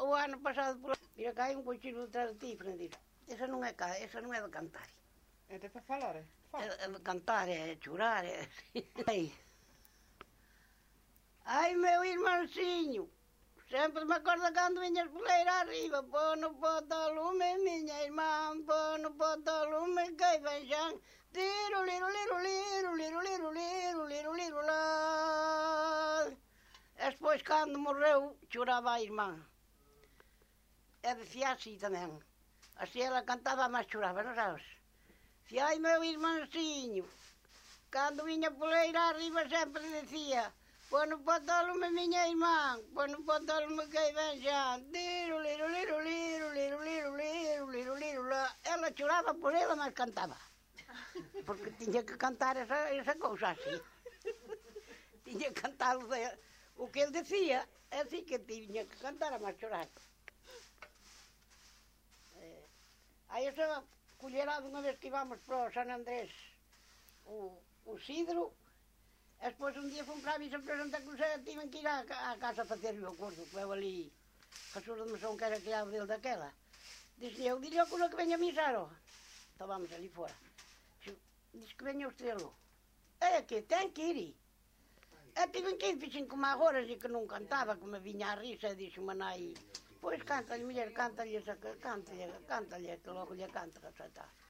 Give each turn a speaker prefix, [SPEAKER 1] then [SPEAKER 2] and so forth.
[SPEAKER 1] o ano pasado, mira, cá hai un cochilo detrás de ti, Fernandito. Esa non é de cantar.
[SPEAKER 2] É de falar, é?
[SPEAKER 1] É de cantar, é chorar, é... Ai, meu irmãozinho, sempre me acorda cando vinhas poleira arriba, pô no poto ao lume, minha irmã, pô no poto ao lume, que vem já, tiro, liro, liro, liro, liro, liro, liro, liro, liro, lá. E depois, cando morreu, chorava a irmã. E dicía así tamén. Así ela cantaba, mas chorava, non sabes? Dicía, ai, meu irmãozinho, cando viña poleira arriba sempre dicía, pô no poto ao lume, miña irmã, pô no poto ao lume, que vem xa, tiro, liro, liro, liro, liro, liro, liro, liro, liro, lá. Ela choraba por ela, mas cantaba. Porque tiña que cantar esa cousa así. Tiña que cantar o que ele decía, é así que tiña que cantar a máis chorar. Aí esa cullerada unha vez que íbamos para o San Andrés, o Sidro, e despois un día fomos para a misa para Santa Cruz e tiven que ir á casa a facer o curso, que eu ali, Jesús de Mesón, que era que era dele daquela. Dixen, eu diria o curso que veña a misar, ó. Estábamos ali fora. Diz que veña o estrelo. É que ten que ir. E tiven que ir, fixen como agora, e que non cantaba, que me viña a risa, e dixo manai, pois cántalle, muller, cántalle, que logo lle canta, que xa está.